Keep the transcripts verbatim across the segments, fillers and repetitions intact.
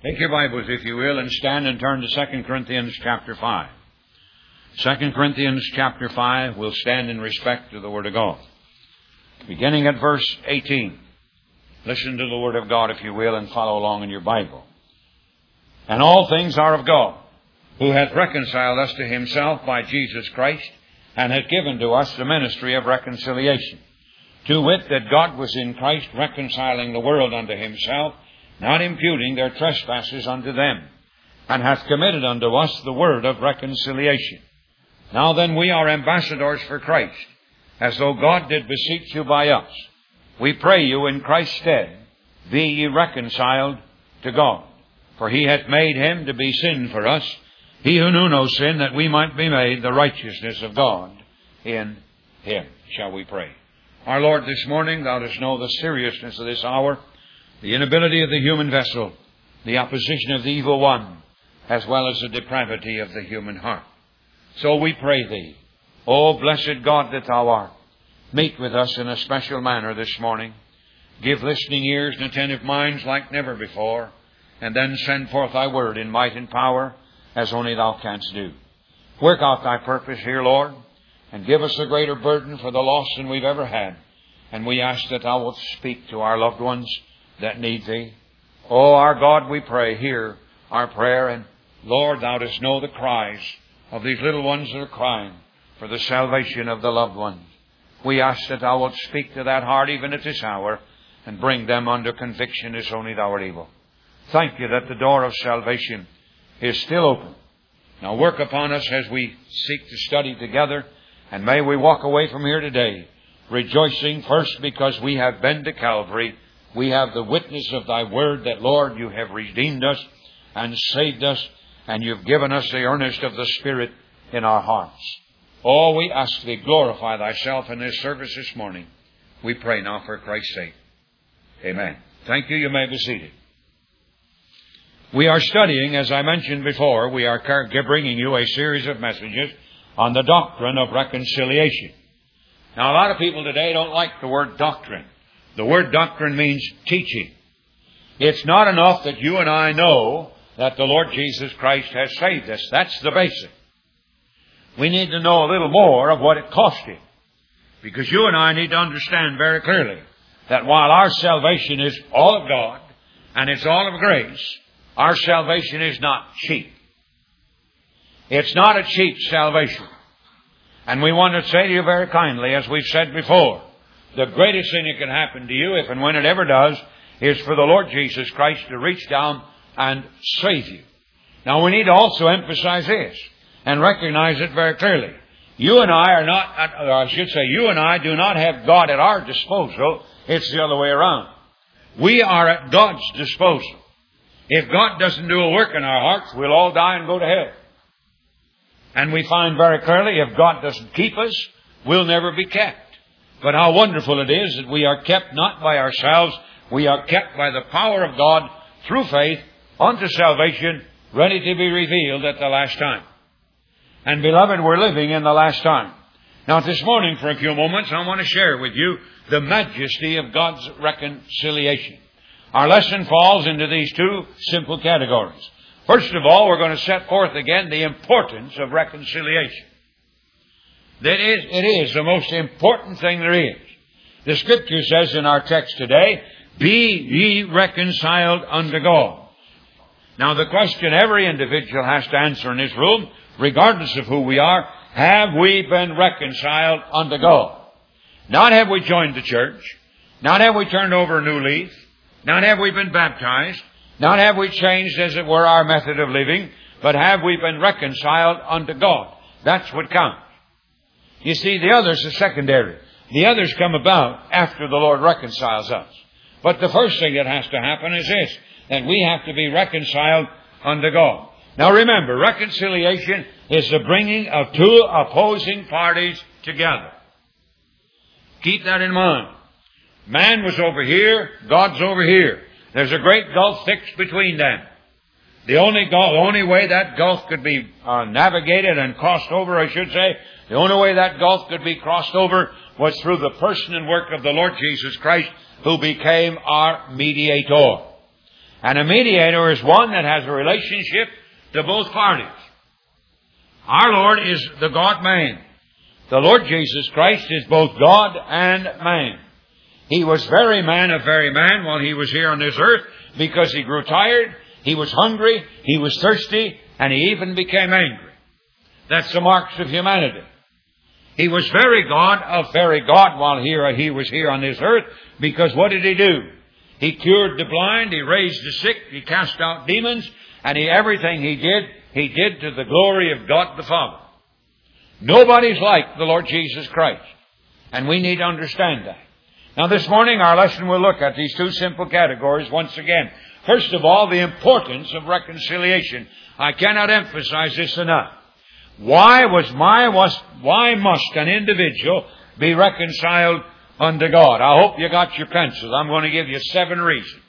Take your Bibles, if you will, and stand and turn to Second Corinthians chapter five. Second Corinthians chapter five, we'll stand in respect to the Word of God. Beginning at verse eighteen. Listen to the Word of God, if you will, and follow along in your Bible. And all things are of God, who hath reconciled us to himself by Jesus Christ, and hath given to us the ministry of reconciliation. To wit, that God was in Christ reconciling the world unto himself, not imputing their trespasses unto them, and hath committed unto us the word of reconciliation. Now then we are ambassadors for Christ, as though God did beseech you by us. We pray you in Christ's stead, be ye reconciled to God. For he hath made him to be sin for us, he who knew no sin, that we might be made the righteousness of God in him. Shall we pray? Our Lord, this morning thou dost know the seriousness of this hour, the inability of the human vessel, the opposition of the evil one, as well as the depravity of the human heart. So we pray thee, O blessed God that thou art, meet with us in a special manner this morning. Give listening ears and attentive minds like never before, and then send forth thy word in might and power, as only thou canst do. Work out thy purpose here, Lord, and give us a greater burden for the lost than we've ever had. And we ask that thou wilt speak to our loved ones that need thee. Oh, our God, we pray, hear our prayer. And Lord, thou dost know the cries of these little ones that are crying for the salvation of the loved ones. We ask that thou wilt speak to that heart even at this hour and bring them under conviction as only thou art able. Thank you that the door of salvation is still open. Now work upon us as we seek to study together, and may we walk away from here today rejoicing first because we have been to Calvary. We have the witness of thy word that, Lord, you have redeemed us and saved us, and you've given us the earnest of the Spirit in our hearts. Oh, we ask thee, glorify thyself in this service this morning. We pray now for Christ's sake. Amen. Thank you. You may be seated. We are studying, as I mentioned before, we are bringing you a series of messages on the doctrine of reconciliation. Now, a lot of people today don't like the word doctrine. The word doctrine means teaching. It's not enough that you and I know that the Lord Jesus Christ has saved us. That's the basic. We need to know a little more of what it cost him. Because you and I need to understand very clearly that while our salvation is all of God and it's all of grace, our salvation is not cheap. It's not a cheap salvation. And we want to say to you very kindly, as we've said before, the greatest thing that can happen to you, if and when it ever does, is for the Lord Jesus Christ to reach down and save you. Now we need to also emphasize this and recognize it very clearly. You and I are not, or I should say, you and I do not have God at our disposal. It's the other way around. We are at God's disposal. If God doesn't do a work in our hearts, we'll all die and go to hell. And we find very clearly, if God doesn't keep us, we'll never be kept. But how wonderful it is that we are kept not by ourselves, we are kept by the power of God through faith unto salvation, ready to be revealed at the last time. And beloved, we're living in the last time. Now this morning, for a few moments, I want to share with you the majesty of God's reconciliation. Our lesson falls into these two simple categories. First of all, we're going to set forth again the importance of reconciliation. That is, it is the most important thing there is. The Scripture says in our text today, be ye reconciled unto God. Now the question every individual has to answer in this room, regardless of who we are, have we been reconciled unto God? Not have we joined the church, not have we turned over a new leaf, not have we been baptized, not have we changed, as it were, our method of living, but have we been reconciled unto God? That's what counts. You see, the others are secondary. The others come about after the Lord reconciles us. But the first thing that has to happen is this, that we have to be reconciled unto God. Now remember, reconciliation is the bringing of two opposing parties together. Keep that in mind. Man was over here, God's over here. There's a great gulf fixed between them. The only gulf, the only way that gulf could be uh, navigated and crossed over, I should say, the only way that gulf could be crossed over was through the person and work of the Lord Jesus Christ, who became our mediator. And a mediator is one that has a relationship to both parties. Our Lord is the God-man. The Lord Jesus Christ is both God and man. He was very man of very man while He was here on this earth, because He grew tired, He was hungry, He was thirsty, and He even became angry. That's the marks of humanity. He was very God of very God while here He was here on this earth, because what did He do? He cured the blind, He raised the sick, He cast out demons, and he, everything He did, He did to the glory of God the Father. Nobody's like the Lord Jesus Christ, and we need to understand that. Now this morning our lesson will look at these two simple categories once again. First of all, the importance of reconciliation. I cannot emphasize this enough. Why was my was why must an individual be reconciled unto God? I hope you got your pencils. I'm going to give you seven reasons.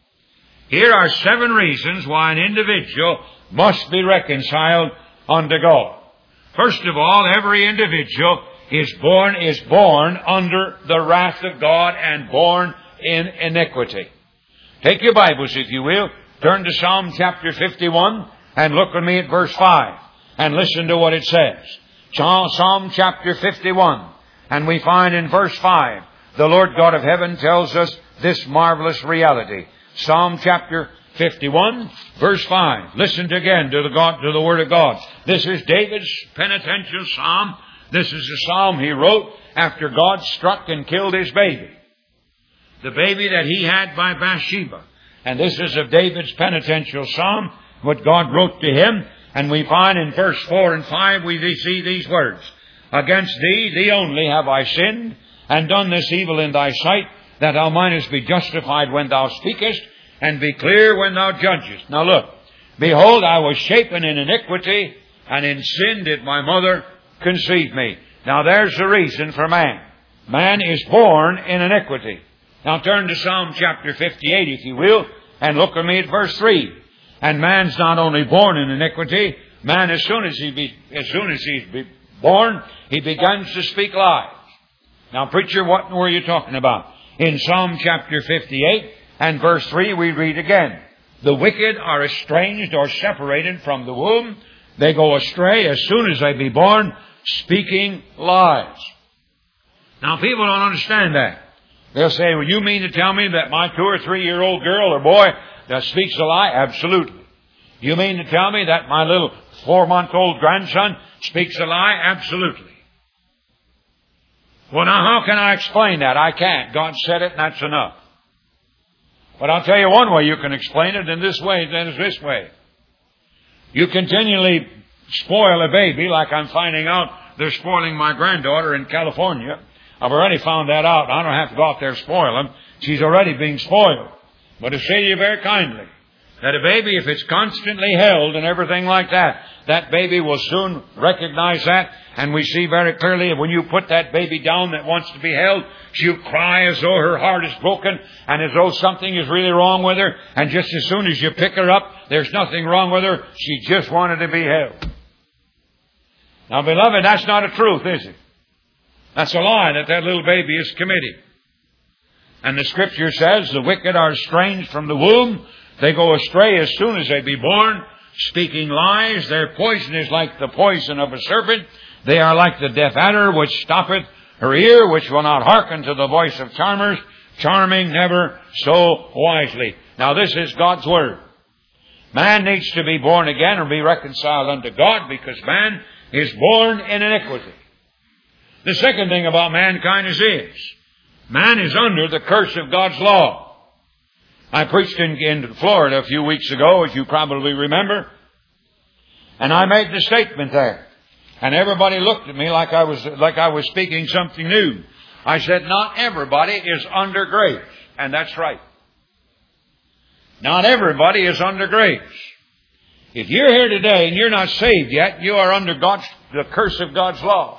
Here are seven reasons why an individual must be reconciled unto God. First of all, every individual is born is born under the wrath of God and born in iniquity. Take your Bibles, if you will. Turn to Psalm chapter fifty-one and look with me at verse five and listen to what it says. Psalm chapter fifty-one, and we find in verse five, the Lord God of heaven tells us this marvelous reality. Psalm chapter fifty-one, verse five. Listen again to the God, to the Word of God. This is David's penitential psalm. This is the psalm he wrote after God struck and killed his baby. The baby that he had by Bathsheba. And this is of David's penitential psalm, what God wrote to him. And we find in verse four and five, we see these words. Against thee, thee only have I sinned, and done this evil in thy sight, that thou mightest be justified when thou speakest, and be clear when thou judgest. Now look, behold, I was shapen in iniquity, and in sin did my mother conceive me. Now there's the reason for man. Man is born in iniquity. Now turn to Psalm chapter fifty-eight, if you will, and look with me at verse three. And man's not only born in iniquity, man as soon as he be, as soon as he's be born, he begins to speak lies. Now preacher, what were you talking about? In Psalm chapter fifty-eight and verse three we read again. The wicked are estranged or separated from the womb. They go astray as soon as they be born, speaking lies. Now people don't understand that. They'll say, well, you mean to tell me that my two or three year old girl or boy that speaks a lie? Absolutely. You mean to tell me that my little four month old grandson speaks a lie? Absolutely. Well, now how can I explain that? I can't. God said it and that's enough. But I'll tell you one way you can explain it, in this way, then is this way. You continually spoil a baby, like I'm finding out they're spoiling my granddaughter in California. I've already found that out. I don't have to go out there and spoil them. She's already being spoiled. But I say to you very kindly, that a baby, if it's constantly held and everything like that, that baby will soon recognize that. And we see very clearly when you put that baby down that wants to be held, she'll cry as though her heart is broken and as though something is really wrong with her. And just as soon as you pick her up, there's nothing wrong with her. She just wanted to be held. Now, beloved, that's not a truth, is it? That's a lie that that little baby is committing. And the Scripture says the wicked are estranged from the womb. They go astray as soon as they be born, speaking lies. Their poison is like the poison of a serpent. They are like the deaf adder which stoppeth her ear, which will not hearken to the voice of charmers, charming never so wisely. Now this is God's Word. Man needs to be born again or be reconciled unto God, because man is born in iniquity. The second thing about mankind is this. Man is under the curse of God's law. I preached in, in Florida a few weeks ago, as you probably remember, and I made the statement there. And everybody looked at me like I was like I was speaking something new. I said, not everybody is under grace. And that's right. Not everybody is under grace. If you're here today and you're not saved yet, you are under God's, the curse of God's law.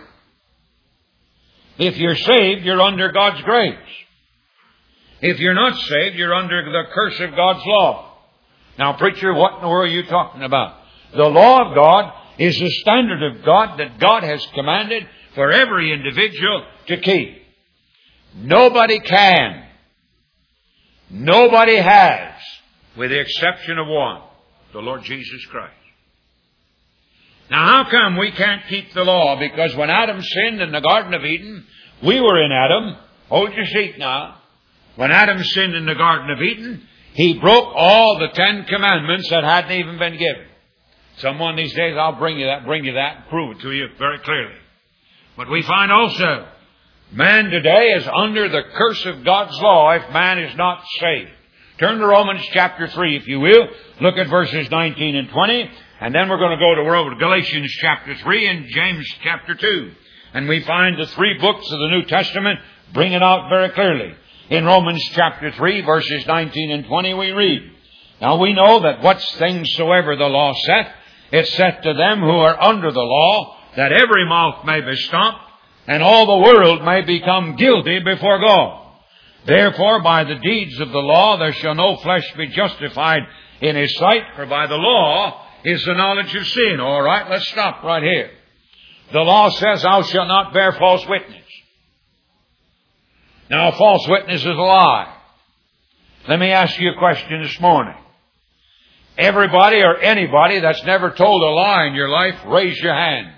If you're saved, you're under God's grace. If you're not saved, you're under the curse of God's law. Now, preacher, what in the world are you talking about? The law of God is the standard of God that God has commanded for every individual to keep. Nobody can. Nobody has with the exception of one, the Lord Jesus Christ. Now, how come we can't keep the law? Because when Adam sinned in the Garden of Eden, we were in Adam. Hold your seat now. When Adam sinned in the Garden of Eden, he broke all the Ten Commandments that hadn't even been given. Some one of these days I'll bring you that, bring you that, and prove it to you very clearly. But we find also, man today is under the curse of God's law if man is not saved. Turn to Romans chapter three, if you will. Look at verses nineteen and twenty. And then we're going to go to, we're over to Galatians chapter three and James chapter two. And we find the three books of the New Testament bring it out very clearly. In Romans chapter three, verses nineteen and twenty, we read, Now we know that what things soever the law saith, it saith to them who are under the law, that every mouth may be stopped, and all the world may become guilty before God. Therefore, by the deeds of the law, there shall no flesh be justified in his sight, for by the law is the knowledge of sin. All right, let's stop right here. The law says, Thou shalt not bear false witness. Now, a false witness is a lie. Let me ask you a question this morning. Everybody or anybody that's never told a lie in your life, raise your hand.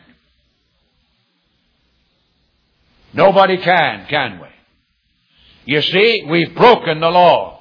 Nobody can, can we? You see, we've broken the law.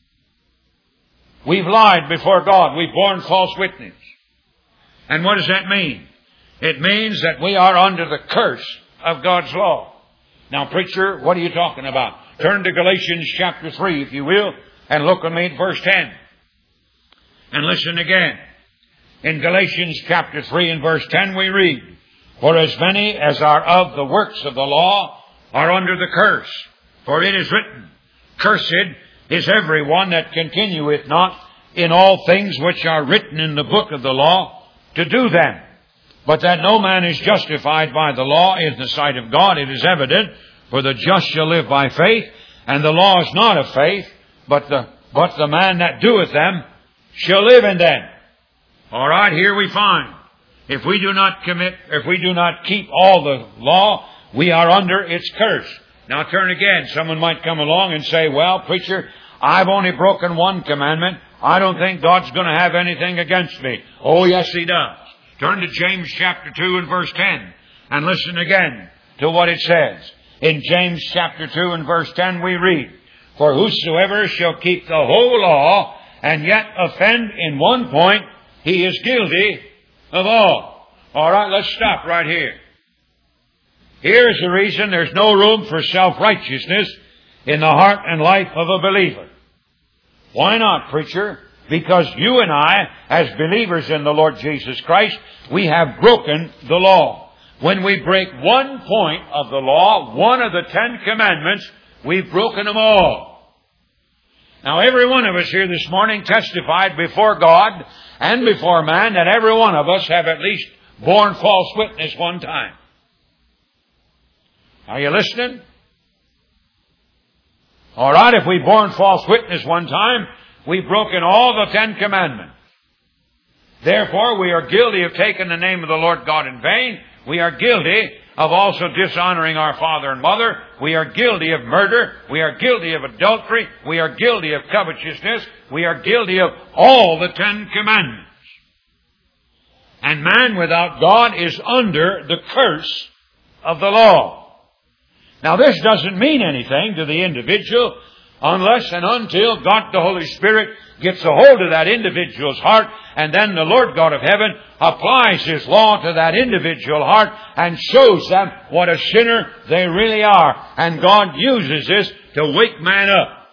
We've lied before God. We've borne false witness. And what does that mean? It means that we are under the curse of God's law. Now, preacher, what are you talking about? Turn to Galatians chapter three, if you will, and look with me at verse ten. And listen again. In Galatians chapter three and verse ten we read, For as many as are of the works of the law are under the curse. For it is written, Cursed is every one that continueth not in all things which are written in the book of the law to do them. But that no man is justified by the law in the sight of God, it is evident, for the just shall live by faith, and the law is not of faith, but the, but the man that doeth them shall live in them. All right, here we find, if we do not commit, if we do not keep all the law, we are under its curse. Now turn again. Someone might come along and say, well, preacher, I've only broken one commandment. I don't think God's going to have anything against me. Oh, yes, He does. Turn to James chapter two and verse ten and listen again to what it says. In James chapter two and verse ten we read, For whosoever shall keep the whole law and yet offend in one point, he is guilty of all. All right, let's stop right here. Here's the reason there's no room for self-righteousness in the heart and life of a believer. Why not, preacher? Because you and I, as believers in the Lord Jesus Christ, we have broken the law. When we break one point of the law, one of the Ten Commandments, we've broken them all. Now, every one of us here this morning testified before God and before man that every one of us have at least borne false witness one time. Are you listening? All right, if we've borne false witness one time, we've broken all the Ten Commandments. Therefore, we are guilty of taking the name of the Lord God in vain. We are guilty of also dishonoring our father and mother. We are guilty of murder. We are guilty of adultery. We are guilty of covetousness. We are guilty of all the Ten Commandments. And man without God is under the curse of the law. Now, this doesn't mean anything to the individual unless and until God the Holy Spirit gets a hold of that individual's heart, and then the Lord God of heaven applies His law to that individual heart and shows them what a sinner they really are. And God uses this to wake man up.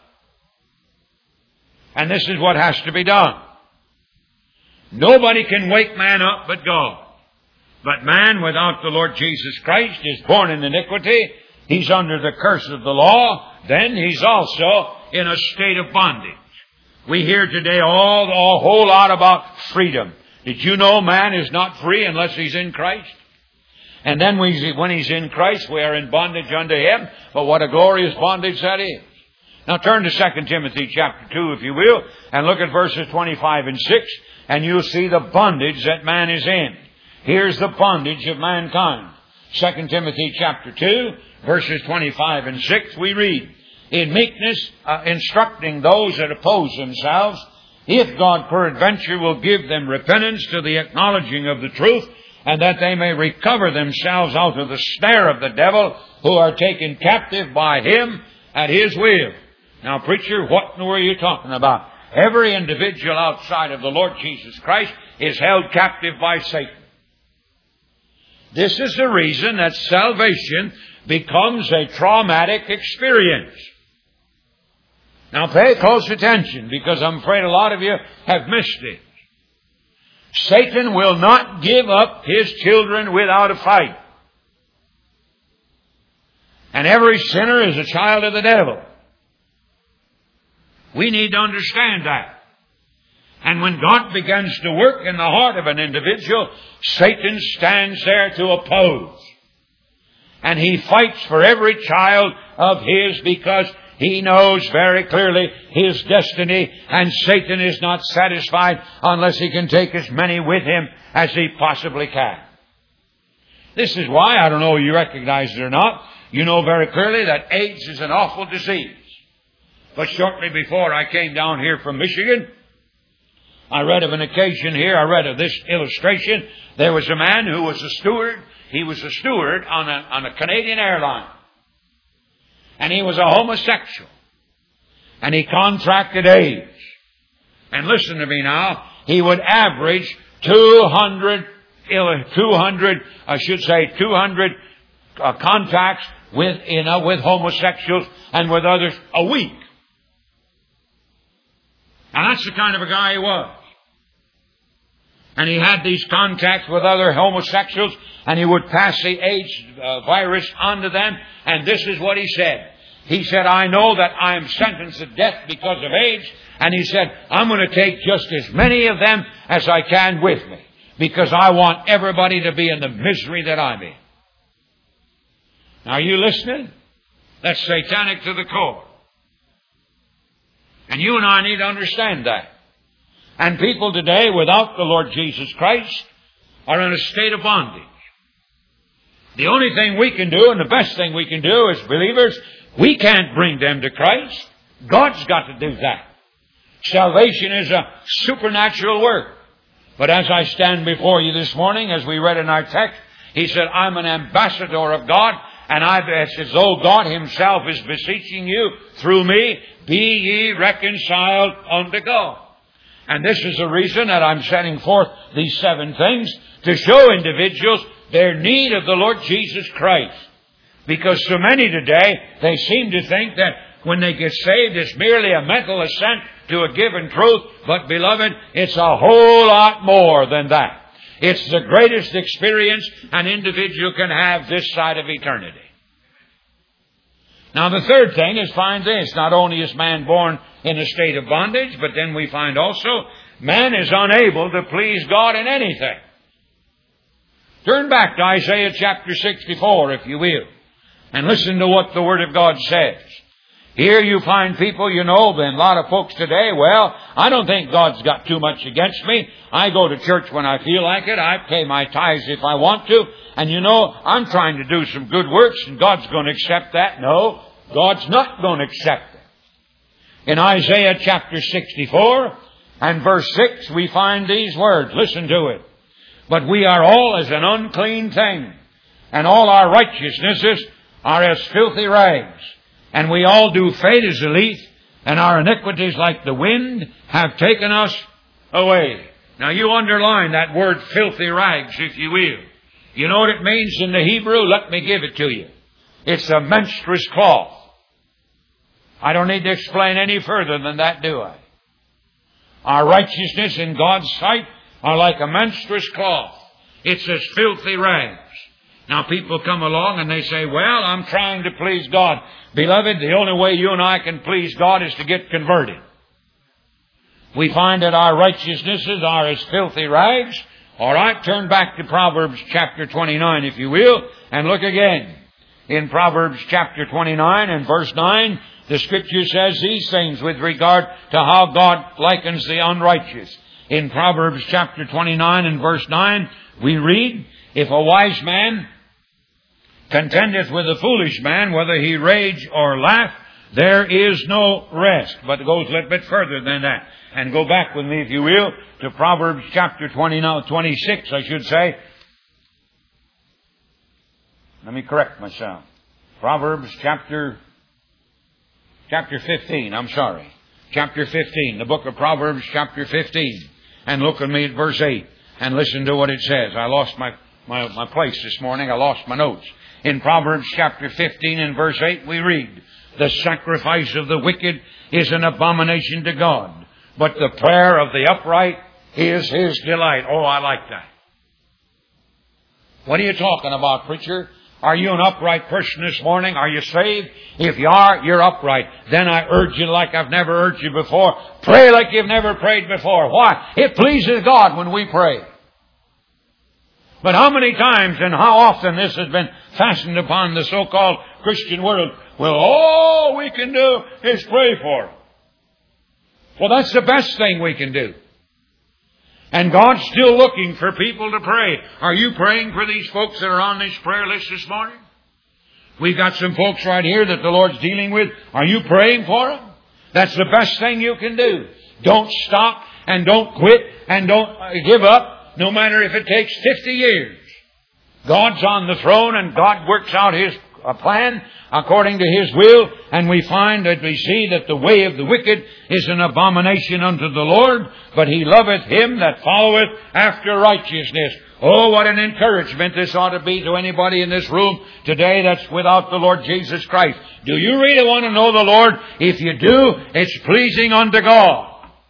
And this is what has to be done. Nobody can wake man up but God. But man without the Lord Jesus Christ is born in iniquity. He's under the curse of the law. Then he's also in a state of bondage. We hear today all, a whole lot about freedom. Did you know man is not free unless he's in Christ? And then we, when he's in Christ, we are in bondage unto Him. But what a glorious bondage that is. Now turn to Second Timothy chapter two, if you will, and look at verses twenty-five and six, and you'll see the bondage that man is in. Here's the bondage of mankind. Second Timothy chapter two, verses twenty-five and six, we read, In meekness, uh, instructing those that oppose themselves, if God peradventure will give them repentance to the acknowledging of the truth, and that they may recover themselves out of the snare of the devil, who are taken captive by him at his will. Now, preacher, what in the world are you talking about? Every individual outside of the Lord Jesus Christ is held captive by Satan. This is the reason that salvation becomes a traumatic experience. Now pay close attention, because I'm afraid a lot of you have missed it. Satan will not give up his children without a fight. And every sinner is a child of the devil. We need to understand that. And when God begins to work in the heart of an individual, Satan stands there to oppose. And he fights for every child of his, because he knows very clearly his destiny, and Satan is not satisfied unless he can take as many with him as he possibly can. This is why, I don't know if you recognize it or not, you know very clearly that AIDS is an awful disease. But shortly before I came down here from Michigan, I read of an occasion here, I read of this illustration. There was a man who was a steward. He was a steward on a, on a Canadian airline. And he was a homosexual. And he contracted AIDS. And listen to me now, he would average two hundred, two hundred, I should say two hundred uh, contacts with, you know, with homosexuals and with others a week. Now that's the kind of a guy he was. And he had these contacts with other homosexuals, and he would pass the AIDS uh, virus onto them. And this is what he said. He said, I know that I am sentenced to death because of AIDS. And he said, I'm going to take just as many of them as I can with me, because I want everybody to be in the misery that I'm in. Now, are you listening? That's satanic to the core. And you and I need to understand that. And people today, without the Lord Jesus Christ, are in a state of bondage. The only thing we can do, and the best thing we can do as believers, we can't bring them to Christ. God's got to do that. Salvation is a supernatural work. But as I stand before you this morning, as we read in our text, he said, I'm an ambassador of God, and I, it's as though God himself is beseeching you through me, be ye reconciled unto God. And this is the reason that I'm setting forth these seven things, to show individuals their need of the Lord Jesus Christ. Because so many today, they seem to think that when they get saved, it's merely a mental assent to a given truth. But beloved, it's a whole lot more than that. It's the greatest experience an individual can have this side of eternity. Now the third thing is, find this. Not only is man born in a state of bondage, but then we find also man is unable to please God in anything. Turn back to Isaiah chapter sixty-four, if you will, and listen to what the Word of God says. Here you find people, you know, and a lot of folks today, well, I don't think God's got too much against me. I go to church when I feel like it. I pay my tithes if I want to. And you know, I'm trying to do some good works, and God's going to accept that. No, God's not going to accept it. In Isaiah chapter sixty-four and verse six, we find these words. Listen to it. But we are all as an unclean thing, and all our righteousnesses are as filthy rags. And we all do fade as a leaf, and our iniquities like the wind have taken us away. Now you underline that word filthy rags, if you will. You know what it means in the Hebrew? Let me give it to you. It's a menstruous cloth. I don't need to explain any further than that, do I? Our righteousness in God's sight are like a menstruous cloth. It's as filthy rags. Now people come along and they say, well, I'm trying to please God. Beloved, the only way you and I can please God is to get converted. We find that our righteousnesses are as filthy rags. All right, turn back to Proverbs chapter twenty-nine, if you will, and look again. In Proverbs chapter twenty-nine and verse nine, the Scripture says these things with regard to how God likens the unrighteous. In Proverbs chapter twenty-nine and verse nine, we read, if a wise man contendeth with a foolish man, whether he rage or laugh, There is no rest. But it goes a little bit further than that. And go back with me, if you will, to Proverbs chapter twenty, now twenty-six, I should say. Let me correct myself. Proverbs chapter, chapter fifteen, I'm sorry. Chapter fifteen, the book of Proverbs chapter fifteen. And look at me at verse eight and listen to what it says. I lost my, my, my place this morning. I lost my notes. In Proverbs chapter fifteen and verse eight we read, the sacrifice of the wicked is an abomination to God, but the prayer of the upright is His delight. Oh, I like that. What are you talking about, preacher? Are you an upright person this morning? Are you saved? If you are, you're upright. Then I urge you like I've never urged you before. Pray like you've never prayed before. Why? It pleases God when we pray. But how many times and how often this has been fastened upon the so-called Christian world? Well, all we can do is pray for them. Well, that's the best thing we can do. And God's still looking for people to pray. Are you praying for these folks that are on this prayer list this morning? We've got some folks right here that the Lord's dealing with. Are you praying for them? That's the best thing you can do. Don't stop and don't quit and don't give up, no matter if it takes fifty years. God's on the throne and God works out His plan according to His will, and we find that we see that the way of the wicked is an abomination unto the Lord, but He loveth him that followeth after righteousness. Oh, what an encouragement this ought to be to anybody in this room today that's without the Lord Jesus Christ. Do you really want to know the Lord? If you do, it's pleasing unto God.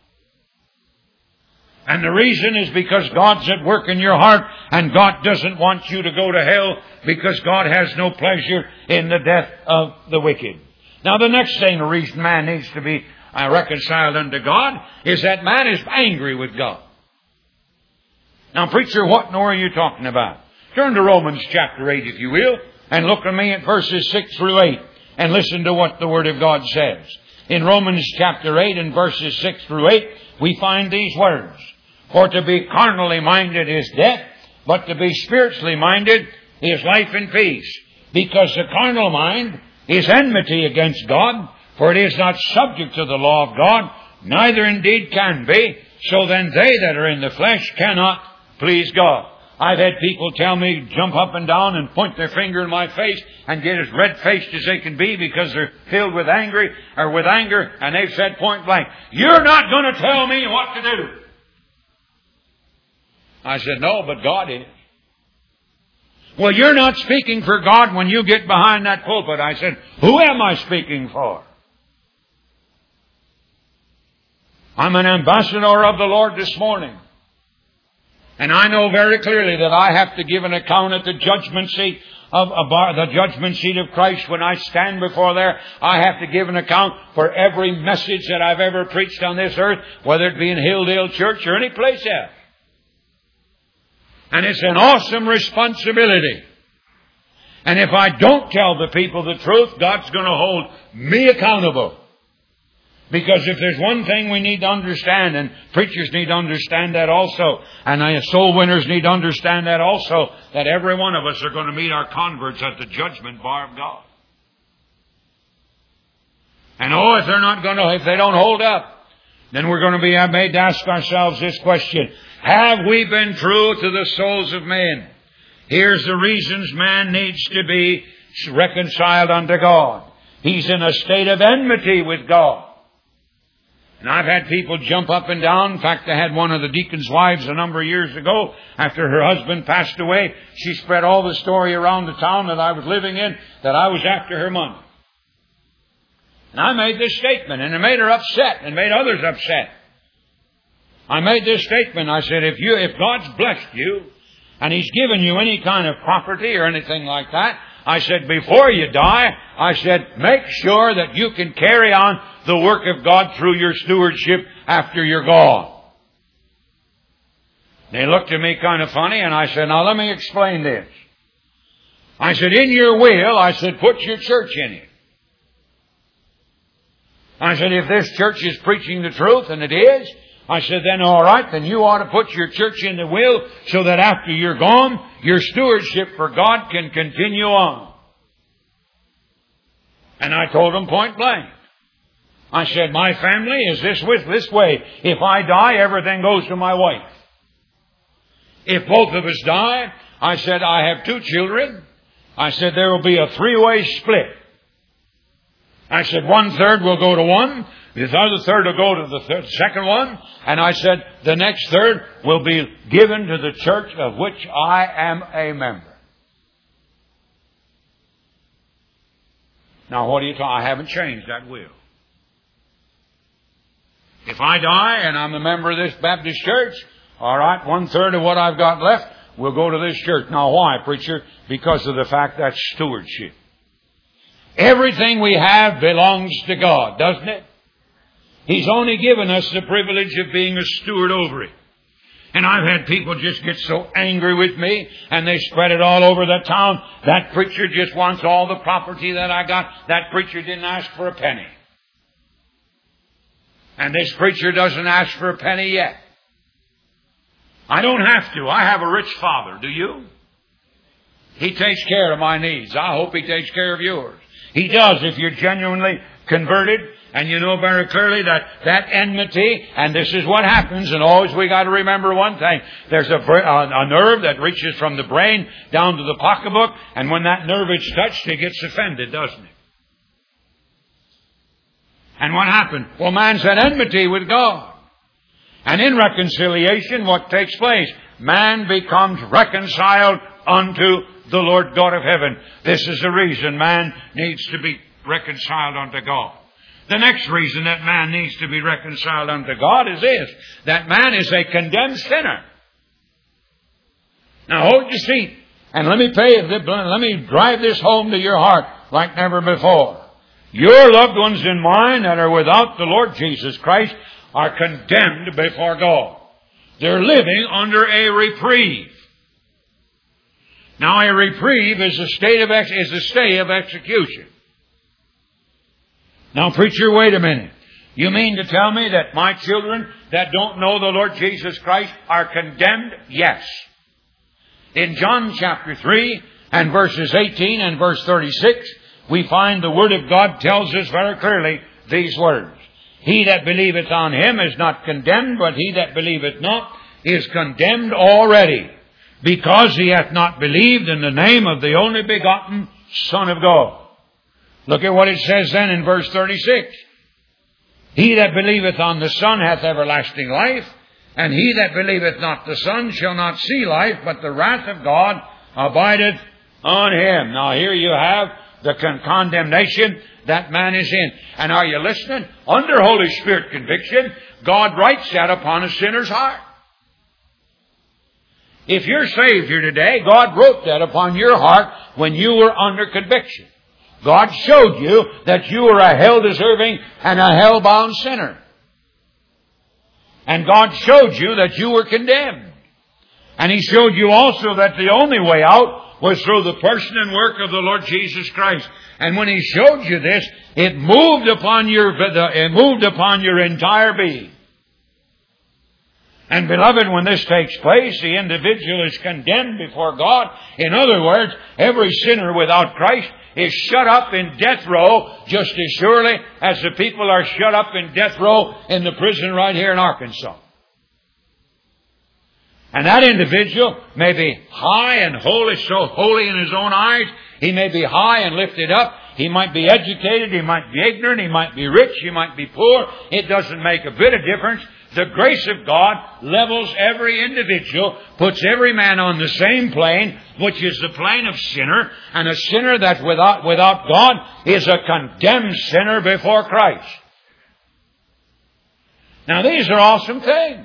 And the reason is because God's at work in your heart, and God doesn't want you to go to hell, because God has no pleasure in the death of the wicked. Now the next thing, the reason man needs to be uh, reconciled unto God, is that man is angry with God. Now preacher, what more are you talking about? Turn to Romans chapter eight, if you will, and look at me at verses six through eight, and listen to what the Word of God says. In Romans chapter eight and verses six through eight, we find these words. For to be carnally minded is death, but to be spiritually minded is life and peace. Because the carnal mind is enmity against God, for it is not subject to the law of God, neither indeed can be. So then they that are in the flesh cannot please God. I've had people tell me, jump up and down and point their finger in my face and get as red-faced as they can be because they're filled with anger, or with anger, and they've said point blank, you're not going to tell me what to do. I said, no, but God is. Well, you're not speaking for God when you get behind that pulpit. I said, who am I speaking for? I'm an ambassador of the Lord this morning. And I know very clearly that I have to give an account at the judgment seat of, of the judgment seat of Christ. When I stand before there, I have to give an account for every message that I've ever preached on this earth, whether it be in Hilldale Church or any place else. And it's an awesome responsibility. And if I don't tell the people the truth, God's going to hold me accountable. Because if there's one thing we need to understand, and preachers need to understand that also, and soul winners need to understand that also, that every one of us are going to meet our converts at the judgment bar of God. And oh, if they're not going to, if they don't hold up, then we're going to be made to ask ourselves this question. Have we been true to the souls of men? Here's the reasons man needs to be reconciled unto God. He's in a state of enmity with God. And I've had people jump up and down. In fact, I had one of the deacon's wives a number of years ago. After her husband passed away, she spread all the story around the town that I was living in, that I was after her money. And I made this statement, and it made her upset, and made others upset. I made this statement. I said, if you, if God's blessed you, and He's given you any kind of property or anything like that, I said, before you die, I said, make sure that you can carry on the work of God through your stewardship after you're gone. They looked at me kind of funny, and I said, now let me explain this. I said, in your will, I said, put your church in it. I said, if this church is preaching the truth, and it is, I said, then all right, then you ought to put your church in the will so that after you're gone, your stewardship for God can continue on. And I told them point blank. I said, my family is this with this way. If I die, everything goes to my wife. If both of us die, I said, I have two children. I said, there will be a three-way split. I said, one third will go to one. The other third will go to the third, second one. And I said, the next third will be given to the church of which I am a member. Now, what do you talk? I haven't changed that will. If I die and I'm a member of this Baptist church, all right, one third of what I've got left will go to this church. Now, why, preacher? Because of the fact that's stewardship. Everything we have belongs to God, doesn't it? He's only given us the privilege of being a steward over it. And I've had people just get so angry with me, and they spread it all over the town. That preacher just wants all the property that I got. That preacher didn't ask for a penny. And this preacher doesn't ask for a penny yet. I don't have to. I have a rich father. Do you? He takes care of my needs. I hope he takes care of yours. He does if you're genuinely converted. And you know very clearly that that enmity, and this is what happens, and always we got to remember one thing. There's a, a, a nerve that reaches from the brain down to the pocketbook, and when that nerve is touched, it gets offended, doesn't it? And what happened? Well, man's at enmity with God. And in reconciliation, what takes place? Man becomes reconciled unto the Lord God of heaven. This is the reason man needs to be reconciled unto God. The next reason that man needs to be reconciled unto God is this, that man is a condemned sinner. Now hold your seat and let me pay, let me drive this home to your heart like never before. Your loved ones and mine that are without the Lord Jesus Christ are condemned before God. They're living under a reprieve. Now a reprieve is a state of ex- is a stay of execution. Now, preacher, wait a minute. You mean to tell me that my children that don't know the Lord Jesus Christ are condemned? Yes. In John chapter three and verses eighteen and verse thirty-six, we find the Word of God tells us very clearly these words. He that believeth on Him is not condemned, but he that believeth not is condemned already, because he hath not believed in the name of the only begotten Son of God. Look at what it says then in verse thirty-six. He that believeth on the Son hath everlasting life, and he that believeth not the Son shall not see life, but the wrath of God abideth on him. Now here you have the con- condemnation that man is in. And are you listening? Under Holy Spirit conviction, God writes that upon a sinner's heart. If you're saved here today, God wrote that upon your heart when you were under conviction. God showed you that you were a hell-deserving and a hell-bound sinner. And God showed you that you were condemned. And He showed you also that the only way out was through the person and work of the Lord Jesus Christ. And when He showed you this, it moved upon your, it moved upon your entire being. And beloved, when this takes place, the individual is condemned before God. In other words, every sinner without Christ is shut up in death row just as surely as the people are shut up in death row in the prison right here in Arkansas. And that individual may be high and holy, so holy in his own eyes. He may be high and lifted up. He might be educated. He might be ignorant. He might be rich. He might be poor. It doesn't make a bit of difference. The grace of God levels every individual, puts every man on the same plane, which is the plane of sinner. And a sinner that without, without God is a condemned sinner before Christ. Now these are awesome things.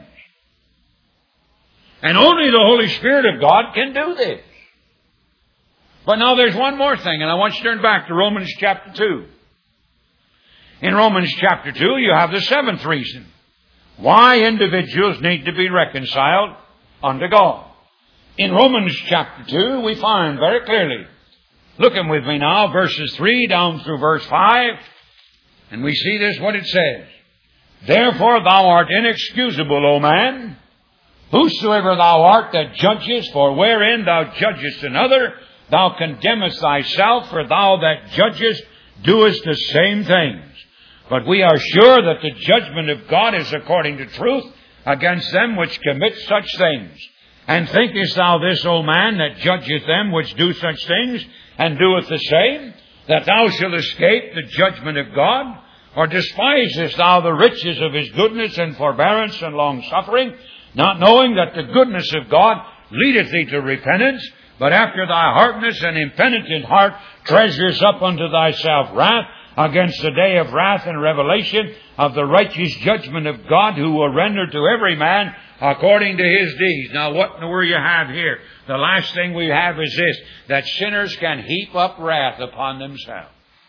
And only the Holy Spirit of God can do this. But now there's one more thing, and I want you to turn back to Romans chapter two. In Romans chapter two, you have the seventh reason why individuals need to be reconciled unto God. In Romans chapter two, we find very clearly, looking with me now, verses three down through verse five, and we see this, what it says. Therefore thou art inexcusable, O man, whosoever thou art that judgest, for wherein thou judgest another, thou condemnest thyself, for thou that judgest doeth the same things. But we are sure that the judgment of God is according to truth against them which commit such things. And thinkest thou this, O man, that judgeth them which do such things, and doeth the same, that thou shalt escape the judgment of God? Or despisest thou the riches of His goodness and forbearance and long-suffering, not knowing that the goodness of God leadeth thee to repentance, but after thy hardness and impenitent heart treasures up unto thyself wrath against the day of wrath and revelation of the righteous judgment of God, who will render to every man according to his deeds. Now, what in the world you have here? The last thing we have is this, that sinners can heap up wrath upon themselves.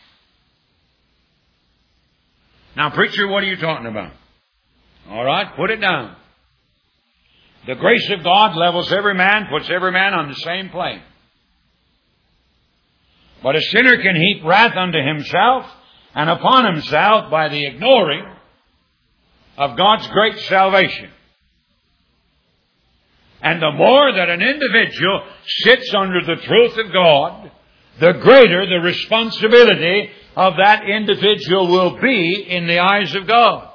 Now, preacher, what are you talking about? All right, put it down. The grace of God levels every man, puts every man on the same plane. But a sinner can heap wrath unto himself and upon himself by the ignoring of God's great salvation. And the more that an individual sits under the truth of God, the greater the responsibility of that individual will be in the eyes of God.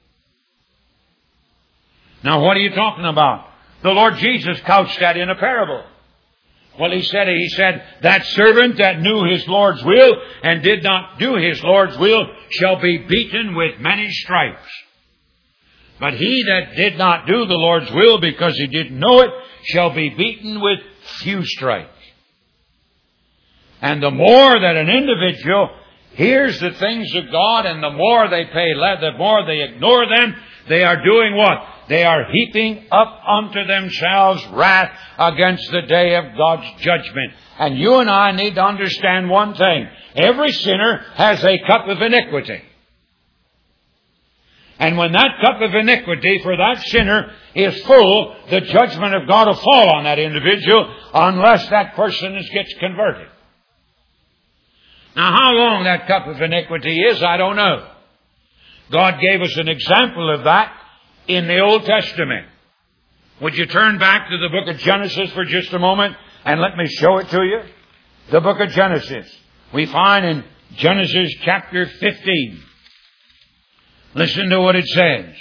Now, what are you talking about? The Lord Jesus couched that in a parable. Well, he said, he said, that servant that knew his Lord's will and did not do his Lord's will shall be beaten with many stripes. But he that did not do the Lord's will because he didn't know it shall be beaten with few stripes. And the more that an individual hears the things of God and the more they pay, the more they ignore them, they are doing what? They are heaping up unto themselves wrath against the day of God's judgment. And you and I need to understand one thing. Every sinner has a cup of iniquity. And when that cup of iniquity for that sinner is full, the judgment of God will fall on that individual unless that person is, gets converted. Now, how long that cup of iniquity is, I don't know. God gave us an example of that in the Old Testament. Would you turn back to the book of Genesis for just a moment and let me show it to you? The book of Genesis. We find in Genesis chapter fifteen. Listen to what it says.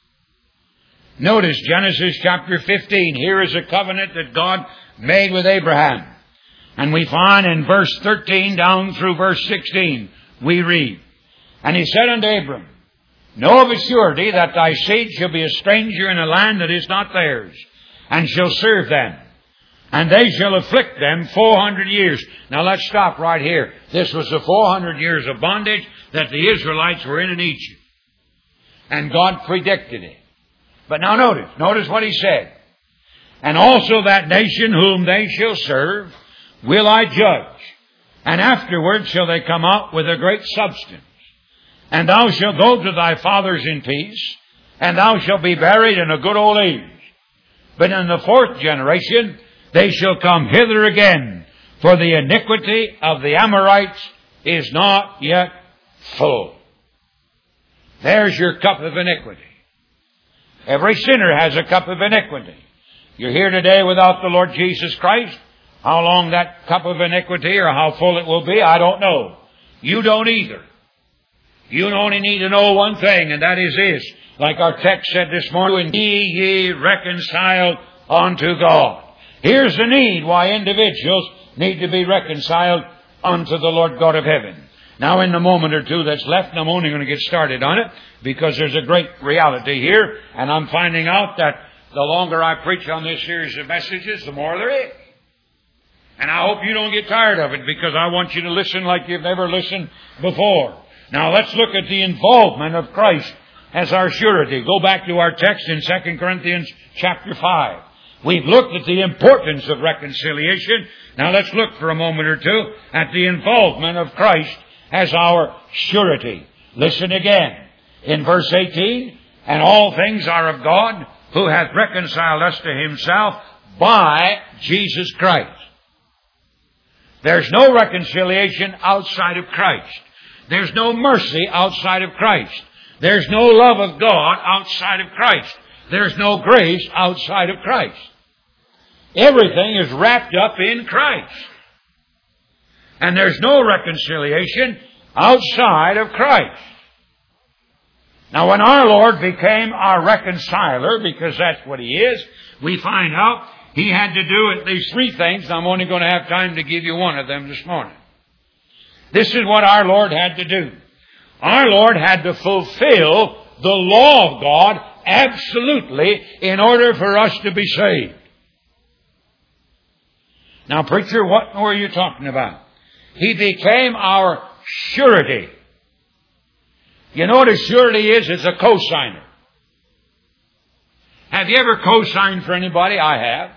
Notice Genesis chapter fifteen. Here is a covenant that God made with Abraham. And we find in verse thirteen down through verse sixteen, we read, And he said unto Abram, Know of a surety that thy seed shall be a stranger in a land that is not theirs, and shall serve them. And they shall afflict them four hundred years. Now let's stop right here. This was the four hundred years of bondage that the Israelites were in in Egypt. And God predicted it. But now notice, notice what he said. And also that nation whom they shall serve will I judge. And afterward shall they come out with a great substance. And thou shalt go to thy fathers in peace, and thou shalt be buried in a good old age. But in the fourth generation they shall come hither again, for the iniquity of the Amorites is not yet full. There's your cup of iniquity. Every sinner has a cup of iniquity. You're here today without the Lord Jesus Christ. How long that cup of iniquity or how full it will be, I don't know. You don't either. You only need to know one thing, and that is this. Like our text said this morning, Be ye reconciled unto God. Here's the need why individuals need to be reconciled unto the Lord God of heaven. Now in the moment or two that's left, I'm only going to get started on it because there's a great reality here, and I'm finding out that the longer I preach on this series of messages, the more there is. And I hope you don't get tired of it because I want you to listen like you've never listened before. Now let's look at the involvement of Christ as our surety. Go back to our text in Second Corinthians chapter five. We've looked at the importance of reconciliation. Now let's look for a moment or two at the involvement of Christ as our surety. Listen again. In verse eighteen, And all things are of God, who hath reconciled us to himself by Jesus Christ. There's no reconciliation outside of Christ. There's no mercy outside of Christ. There's no love of God outside of Christ. There's no grace outside of Christ. Everything is wrapped up in Christ. And there's no reconciliation outside of Christ. Now, when our Lord became our reconciler, because that's what He is, we find out He had to do at least three things. I'm only going to have time to give you one of them this morning. This is what our Lord had to do. Our Lord had to fulfill the law of God absolutely in order for us to be saved. Now, preacher, what were you talking about? He became our surety. You know what a surety is? It's a cosigner. Have you ever co-signed for anybody? I have.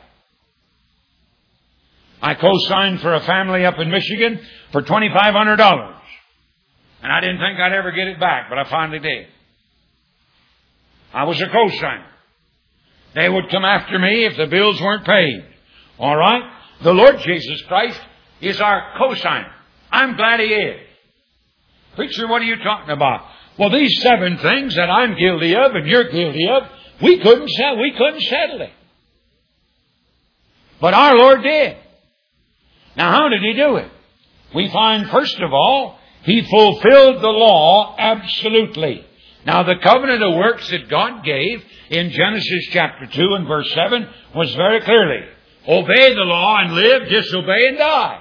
I co-signed for a family up in Michigan for twenty-five hundred dollars. And I didn't think I'd ever get it back, but I finally did. I was a co-signer. They would come after me if the bills weren't paid. All right? The Lord Jesus Christ is our co-signer. I'm glad He is. Preacher, what are you talking about? Well, these seven things that I'm guilty of and you're guilty of, we couldn't settle, we couldn't settle it. But our Lord did. Now, how did He do it? We find, first of all, He fulfilled the law absolutely. Now, the covenant of works that God gave in Genesis chapter two and verse seven was very clearly, obey the law and live, disobey and die.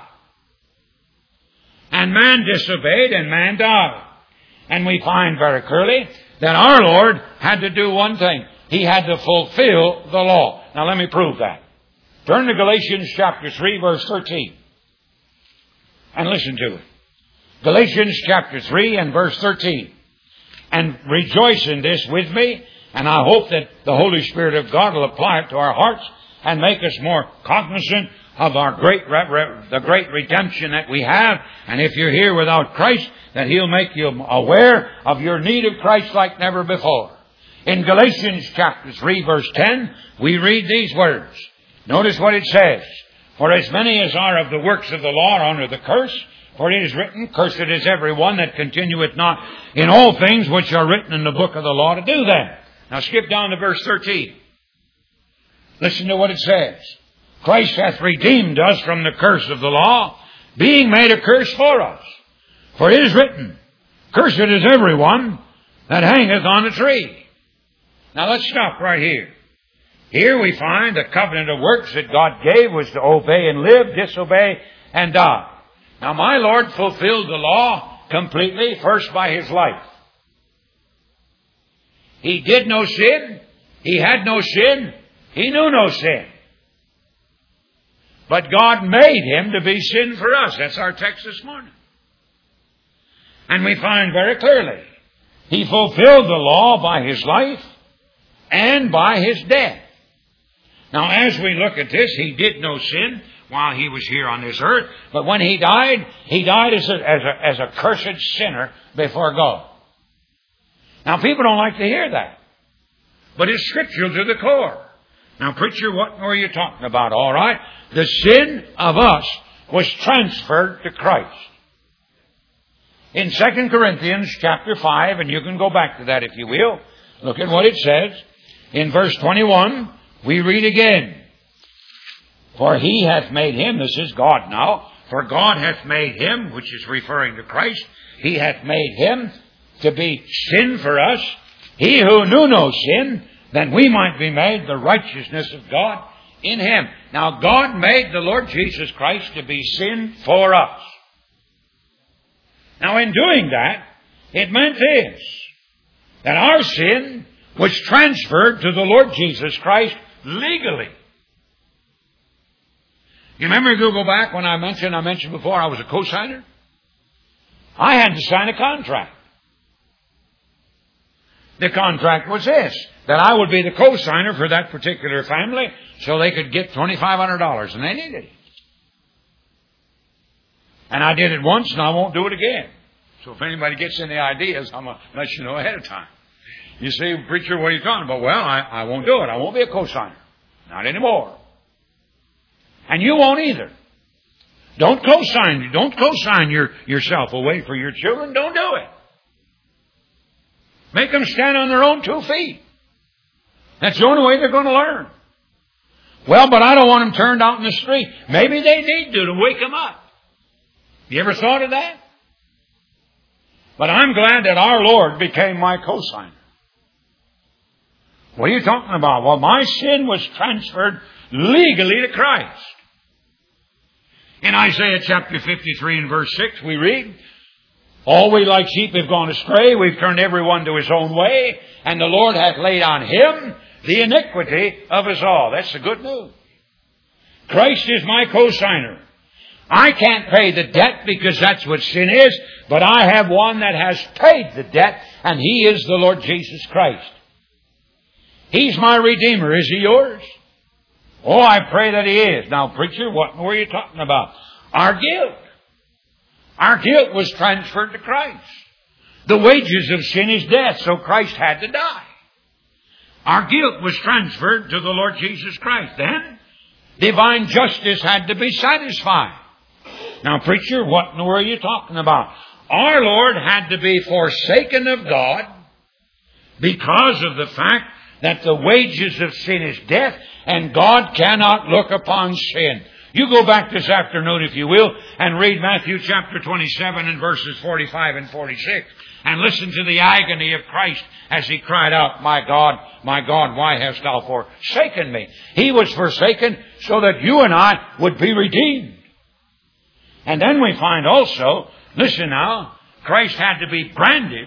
And man disobeyed and man died. And we find very clearly that our Lord had to do one thing. He had to fulfill the law. Now let me prove that. Turn to Galatians chapter three, verse thirteen. And listen to it. Galatians chapter three and verse thirteen. And rejoice in this with me. And I hope that the Holy Spirit of God will apply it to our hearts and make us more cognizant of our great, the great redemption that we have. And if you're here without Christ, that He'll make you aware of your need of Christ like never before. In Galatians chapter three, verse ten, we read these words. Notice what it says. For as many as are of the works of the law are under the curse, for it is written, cursed is every one that continueth not in all things which are written in the book of the law to do them. Now skip down to verse thirteen. Listen to what it says. Christ hath redeemed us from the curse of the law, being made a curse for us. For it is written, cursed is every one that hangeth on a tree. Now let's stop right here. Here we find the covenant of works that God gave was to obey and live, disobey and die. Now my Lord fulfilled the law completely, first by His life. He did no sin. He had no sin. He knew no sin. But God made Him to be sin for us. That's our text this morning. And we find very clearly He fulfilled the law by His life and by His death. Now, as we look at this, He did no sin while He was here on this earth. But when He died, He died as a, as a, as a cursed sinner before God. Now, people don't like to hear that. But it's scriptural to the core. Now, preacher, what were you talking about? All right. The sin of us was transferred to Christ. In Second Corinthians chapter five, and you can go back to that if you will, look at what it says. In verse twenty-one, we read again. For He hath made Him, this is God now, for God hath made Him, which is referring to Christ, He hath made Him to be sin for us, He who knew no sin, that we might be made the righteousness of God in Him. Now God made the Lord Jesus Christ to be sin for us. Now in doing that, it meant this, that our sin was transferred to the Lord Jesus Christ legally. You remember, if you go back when I mentioned, I mentioned before I was a co-signer? I had to sign a contract. The contract was this, that I would be the co-signer for that particular family so they could get twenty-five hundred dollars, and they needed it. And I did it once, and I won't do it again. So if anybody gets any ideas, I'm going to let you know ahead of time. You say, preacher, what are you talking about? Well, I, I won't do it. I won't be a co-signer. Not anymore. And you won't either. Don't co-sign. Don't co-sign your, yourself away for your children. Don't do it. Make them stand on their own two feet. That's the only way they're going to learn. Well, but I don't want them turned out in the street. Maybe they need to to wake them up. You ever thought of that? But I'm glad that our Lord became my cosigner. What are you talking about? Well, my sin was transferred legally to Christ. In Isaiah chapter fifty-three and verse six, we read, all we like sheep have gone astray. We've turned everyone to his own way. And the Lord hath laid on him the iniquity of us all. That's the good news. Christ is my cosigner. I can't pay the debt because that's what sin is. But I have one that has paid the debt. And He is the Lord Jesus Christ. He's my Redeemer. Is He yours? Oh, I pray that He is. Now, preacher, what were you talking about? Our guilt. Our guilt was transferred to Christ. The wages of sin is death, so Christ had to die. Our guilt was transferred to the Lord Jesus Christ. Then, divine justice had to be satisfied. Now, preacher, what were you talking about? Our Lord had to be forsaken of God because of the fact that the wages of sin is death, and God cannot look upon sin. You go back this afternoon, if you will, and read Matthew chapter twenty-seven and verses forty-five and forty-six, and listen to the agony of Christ as He cried out, my God, my God, why hast thou forsaken me? He was forsaken so that you and I would be redeemed. And then we find also, listen now, Christ had to be branded.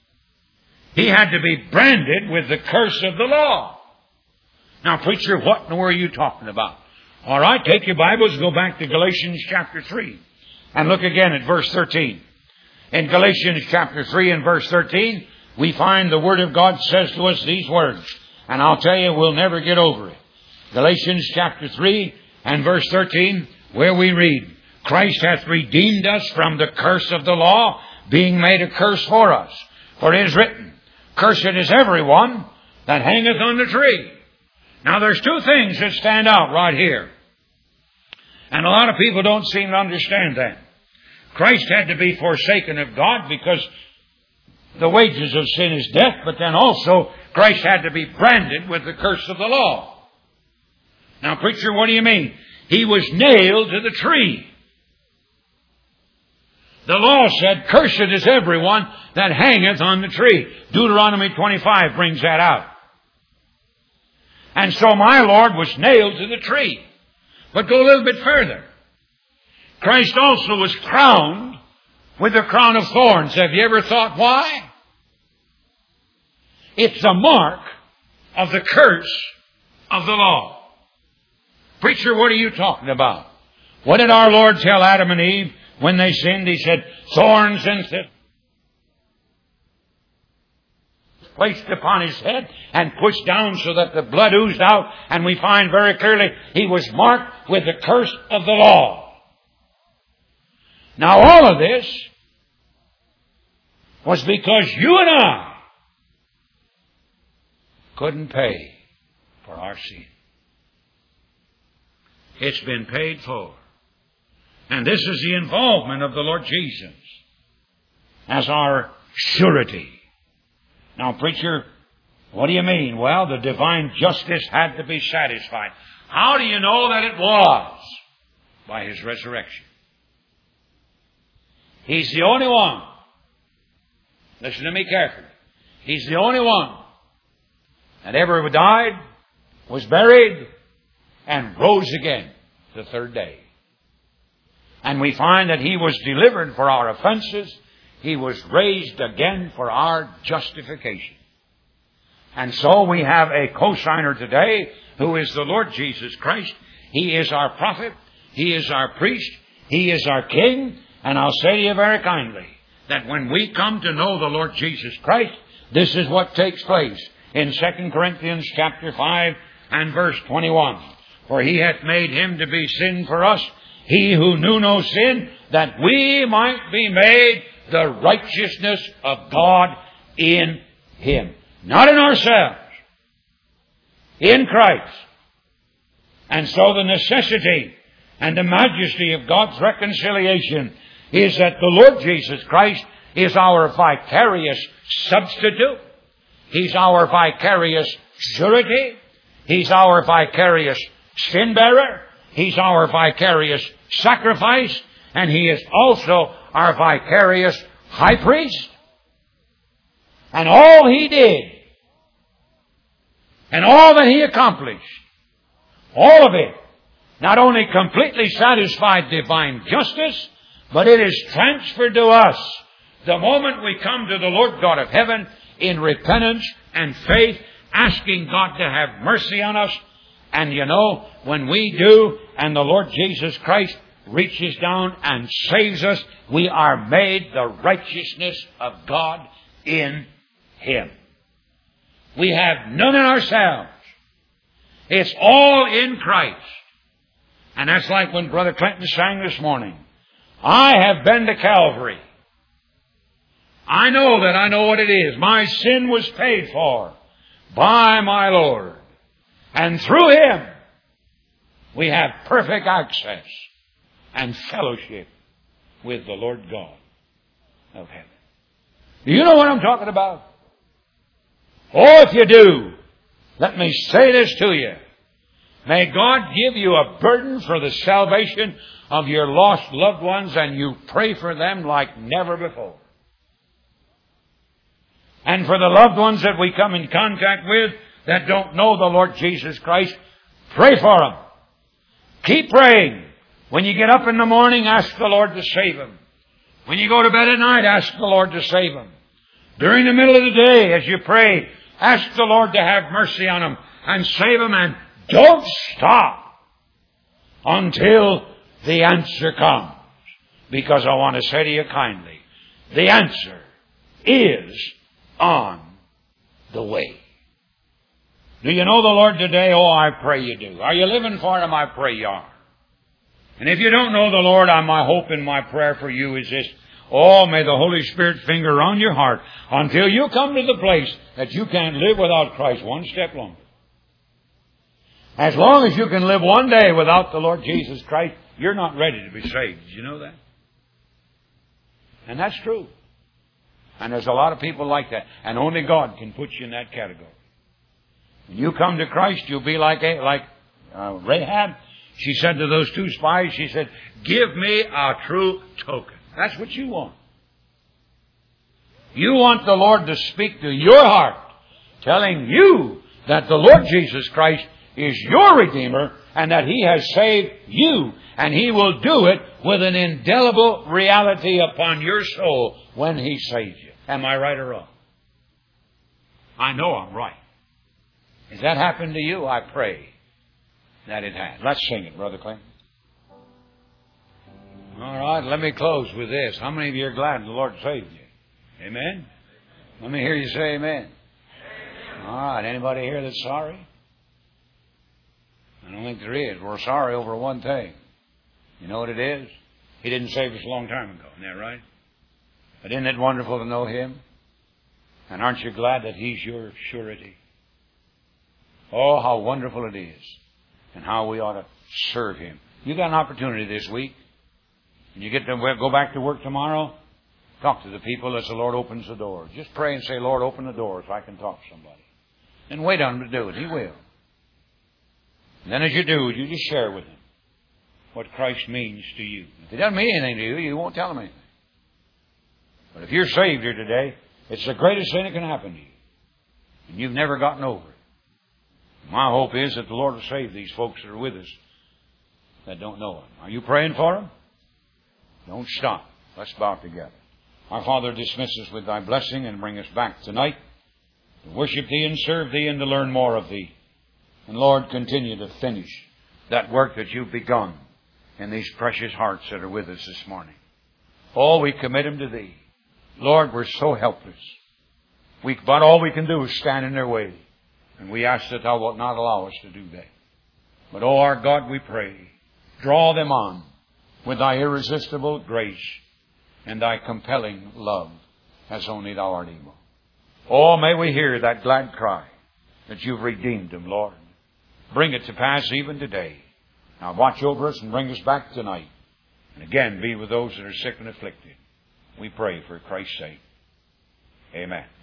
He had to be branded with the curse of the law. Now, preacher, what in the world are you talking about? All right, take your Bibles, go back to Galatians chapter three, and look again at verse thirteen. In Galatians chapter three and verse thirteen, we find the Word of God says to us these words, and I'll tell you, we'll never get over it. Galatians chapter three and verse thirteen, where we read, Christ hath redeemed us from the curse of the law, being made a curse for us. For it is written, cursed is everyone that hangeth on the tree. Now there's two things that stand out right here. And a lot of people don't seem to understand that. Christ had to be forsaken of God because the wages of sin is death, but then also Christ had to be branded with the curse of the law. Now, preacher, what do you mean? He was nailed to the tree. The law said, cursed is everyone that hangeth on the tree. Deuteronomy twenty-five brings that out. And so my Lord was nailed to the tree. But go a little bit further. Christ also was crowned with the crown of thorns. Have you ever thought why? It's a mark of the curse of the law. Preacher, what are you talking about? What did our Lord tell Adam and Eve when they sinned? He said, thorns and thistles placed upon his head and pushed down so that the blood oozed out. And we find very clearly he was marked with the curse of the law. Now all of this was because you and I couldn't pay for our sin. It's been paid for. And this is the involvement of the Lord Jesus as our surety. Now, preacher, what do you mean? Well, the divine justice had to be satisfied. How do you know that it was? By His resurrection. He's the only one. Listen to me carefully. He's the only one that ever died, was buried, and rose again the third day. And we find that He was delivered for our offenses. He was raised again for our justification. And so we have a cosigner today who is the Lord Jesus Christ. He is our prophet. He is our priest. He is our king. And I'll say to you very kindly that when we come to know the Lord Jesus Christ, this is what takes place in Second Corinthians chapter five and verse twenty-one. For He hath made Him to be sin for us, He who knew no sin, that we might be made the righteousness of God in Him. Not in ourselves. In Christ. And so the necessity and the majesty of God's reconciliation is that the Lord Jesus Christ is our vicarious substitute. He's our vicarious surety. He's our vicarious sin bearer. He's our vicarious sacrifice. And He is also our vicarious high priest. And all He did, and all that He accomplished, all of it, not only completely satisfied divine justice, but it is transferred to us the moment we come to the Lord God of heaven in repentance and faith, asking God to have mercy on us. And you know, when we do, and the Lord Jesus Christ reaches down and saves us, we are made the righteousness of God in Him. We have none in ourselves. It's all in Christ. And that's like when Brother Clinton sang this morning. I have been to Calvary. I know that I know what it is. My sin was paid for by my Lord. And through Him, we have perfect access and fellowship with the Lord God of heaven. Do you know what I'm talking about? Oh, if you do, let me say this to you. May God give you a burden for the salvation of your lost loved ones, and you pray for them like never before. And for the loved ones that we come in contact with that don't know the Lord Jesus Christ, pray for them. Keep praying. When you get up in the morning, ask the Lord to save them. When you go to bed at night, ask the Lord to save them. During the middle of the day, as you pray, ask the Lord to have mercy on them and save them, and don't stop until the answer comes. Because I want to say to you kindly, the answer is on the way. Do you know the Lord today? Oh, I pray you do. Are you living for Him? I pray you are. And if you don't know the Lord, my hope and my prayer for you is this. Oh, may the Holy Spirit finger on your heart until you come to the place that you can't live without Christ one step longer. As long as you can live one day without the Lord Jesus Christ, you're not ready to be saved. Did you know that? And that's true. And there's a lot of people like that. And only God can put you in that category. When you come to Christ, you'll be like, a, like uh, Rahab. She said to those two spies, she said, give me a true token. That's what you want. You want the Lord to speak to your heart, telling you that the Lord Jesus Christ is your Redeemer and that He has saved you, and He will do it with an indelible reality upon your soul when He saves you. Am I right or wrong? I know I'm right. Has that happened to you? I pray that it has. Let's sing it, Brother Clinton. All right, let me close with this. How many of you are glad the Lord saved you? Amen? Let me hear you say amen. Amen. All right, anybody here that's sorry? I don't think there is. We're sorry over one thing. You know what it is? He didn't save us a long time ago. Isn't that right? But isn't it wonderful to know Him? And aren't you glad that He's your surety? Oh, how wonderful it is. And how we ought to serve Him. You got an opportunity this week. And you get to go back to work tomorrow. Talk to the people as the Lord opens the door. Just pray and say, Lord, open the door so I can talk to somebody. And wait on Him to do it. He will. And then as you do, you just share with Him what Christ means to you. If He doesn't mean anything to you, you won't tell Him anything. But if you're saved here today, it's the greatest thing that can happen to you. And you've never gotten over it. My hope is that the Lord will save these folks that are with us that don't know Him. Are you praying for them? Don't stop. Let's bow together. Our Father, dismiss us with Thy blessing and bring us back tonight to worship Thee and serve Thee and to learn more of Thee. And Lord, continue to finish that work that You've begun in these precious hearts that are with us this morning. Oh, we commit them to Thee. Lord, we're so helpless. We, but all we can do is stand in their way. And we ask that Thou wilt not allow us to do that. But, oh, our God, we pray, draw them on with Thy irresistible grace and Thy compelling love, as only Thou art able. Oh, may we hear that glad cry that You've redeemed them, Lord. Bring it to pass even today. Now watch over us and bring us back tonight. And again, be with those that are sick and afflicted. We pray for Christ's sake. Amen.